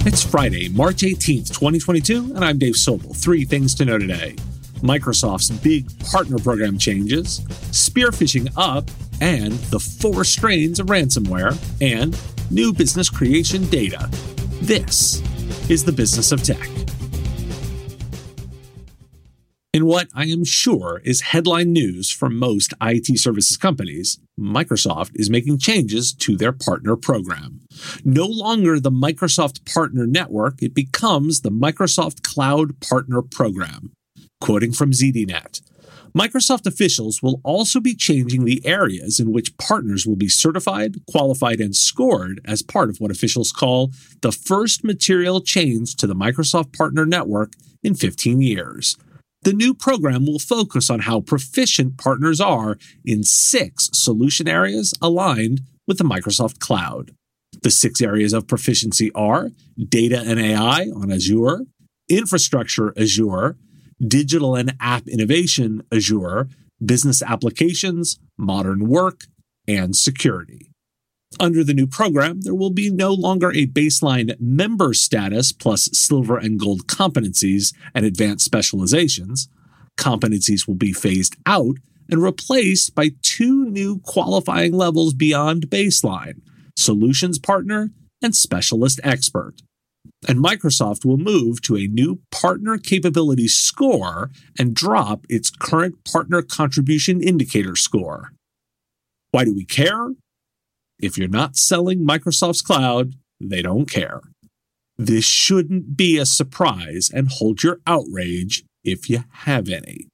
It's Friday, March 18th, 2022, and I'm Dave Sobel. 3 things to know today. Microsoft's big partner program changes, spear phishing up, and the 4 strains of ransomware, and new business creation data. This is the Business of Tech. In what I am sure is headline news for most IT services companies, Microsoft is making changes to their partner program. No longer the Microsoft Partner Network, it becomes the Microsoft Cloud Partner Program. Quoting from ZDNet, Microsoft officials will also be changing the areas in which partners will be certified, qualified, and scored as part of what officials call the first material change to the Microsoft Partner Network in 15 years. The new program will focus on how proficient partners are in 6 solution areas aligned with the Microsoft Cloud. The 6 areas of proficiency are data and AI on Azure, infrastructure Azure, digital and app innovation Azure, business applications, modern work, and security. Under the new program, there will be no longer a baseline member status plus silver and gold competencies and advanced specializations. Competencies will be phased out and replaced by 2 new qualifying levels beyond baseline, solutions partner and specialist expert. And Microsoft will move to a new partner capability score and drop its current partner contribution indicator score. Why do we care? If you're not selling Microsoft's cloud, they don't care. This shouldn't be a surprise, and hold your outrage if you have any.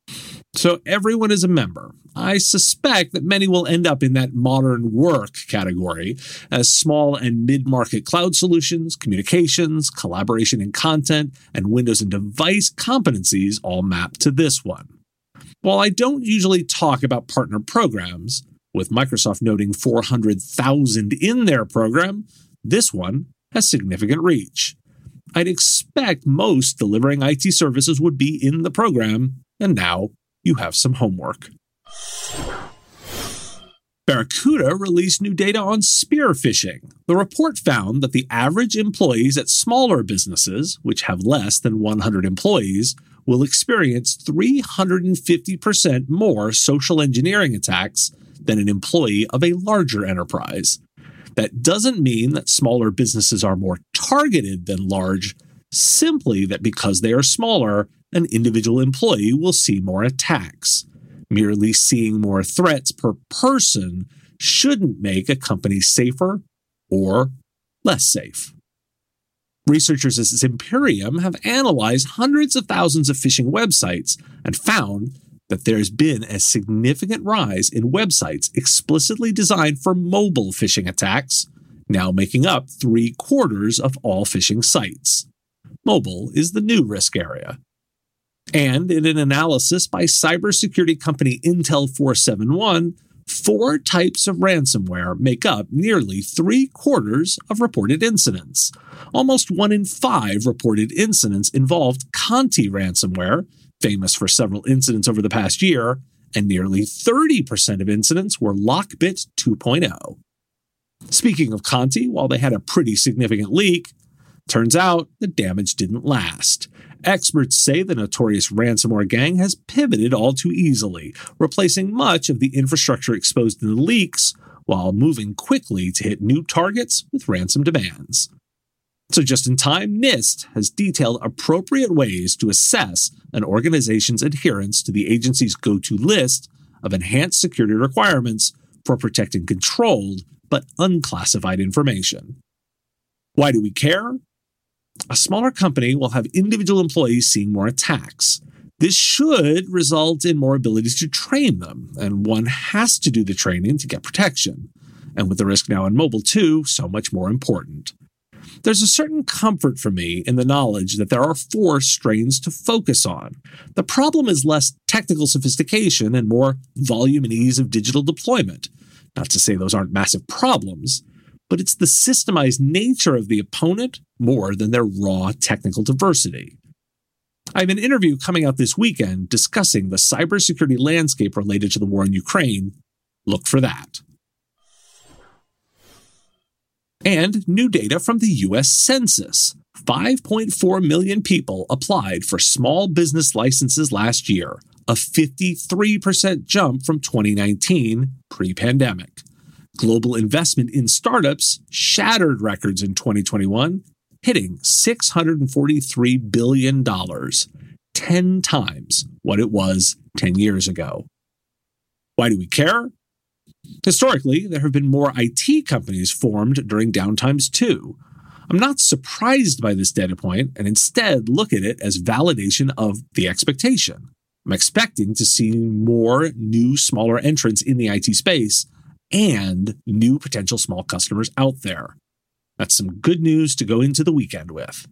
So everyone is a member. I suspect that many will end up in that modern work category, as small and mid-market cloud solutions, communications, collaboration and content, and Windows and device competencies all map to this one. While I don't usually talk about partner programs, with Microsoft noting 400,000 in their program, this one has significant reach. I'd expect most delivering IT services would be in the program, and now you have some homework. Barracuda released new data on spear phishing. The report found that the average employees at smaller businesses, which have less than 100 employees, will experience 350% more social engineering attacks than an employee of a larger enterprise. That doesn't mean that smaller businesses are more targeted than large, simply that because they are smaller, an individual employee will see more attacks. Merely seeing more threats per person shouldn't make a company safer or less safe. Researchers at Zimperium have analyzed hundreds of thousands of phishing websites and found that there's been a significant rise in websites explicitly designed for mobile phishing attacks, now making up 3/4 of all phishing sites. Mobile is the new risk area. And in an analysis by cybersecurity company Intel 471, 4 types of ransomware make up nearly 3/4 of reported incidents. Almost 1 in 5 reported incidents involved Conti ransomware, famous for several incidents over the past year, and nearly 30% of incidents were Lockbit 2.0. Speaking of Conti, while they had a pretty significant leak, turns out the damage didn't last. Experts say the notorious ransomware gang has pivoted all too easily, replacing much of the infrastructure exposed in the leaks while moving quickly to hit new targets with ransom demands. So just in time, NIST has detailed appropriate ways to assess an organization's adherence to the agency's go-to list of enhanced security requirements for protecting controlled but unclassified information. Why do we care? A smaller company will have individual employees seeing more attacks. This should result in more ability to train them, and one has to do the training to get protection. And with the risk now on mobile too, so much more important. There's a certain comfort for me in the knowledge that there are 4 strains to focus on. The problem is less technical sophistication and more volume and ease of digital deployment. Not to say those aren't massive problems, but it's the systemized nature of the opponent more than their raw technical diversity. I have an interview coming out this weekend discussing the cybersecurity landscape related to the war in Ukraine. Look for that. And new data from the U.S. Census. 5.4 million people applied for small business licenses last year, a 53% jump from 2019, pre-pandemic. Global investment in startups shattered records in 2021, hitting $643 billion, 10 times what it was 10 years ago. Why do we care? Historically, there have been more IT companies formed during downtimes too. I'm not surprised by this data point and instead look at it as validation of the expectation. I'm expecting to see more new, smaller entrants in the IT space and new potential small customers out there. That's some good news to go into the weekend with.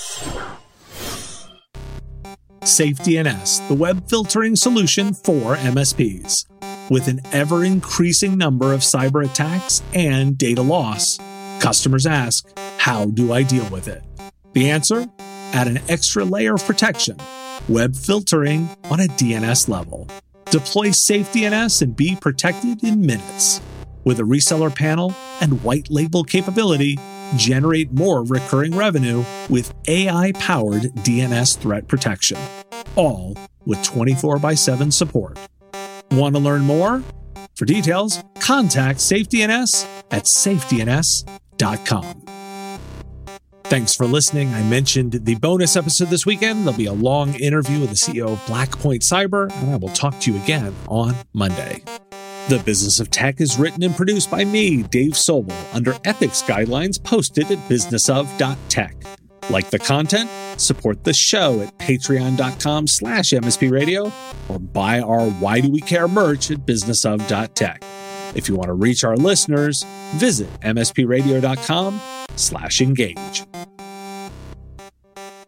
SafeDNS, the web filtering solution for MSPs. With an ever-increasing number of cyber attacks and data loss, customers ask, how do I deal with it? The answer? Add an extra layer of protection, web filtering on a DNS level. Deploy SafeDNS and be protected in minutes. With a reseller panel and white label capability, generate more recurring revenue with AI-powered DNS threat protection, all with 24/7 support. Want to learn more? For details, contact SafeDNS at safedns.com. Thanks for listening. I mentioned the bonus episode this weekend. There'll be a long interview with the CEO of Blackpoint Cyber, and I will talk to you again on Monday. The Business of Tech is written and produced by me, Dave Sobel, under ethics guidelines posted at businessof.tech. Like the content? Support the show at patreon.com/MSP Radio or buy our Why Do We Care merch at businessof.tech. If you want to reach our listeners, visit mspradio.com/engage.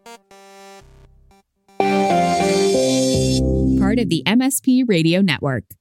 Part of the MSP Radio Network.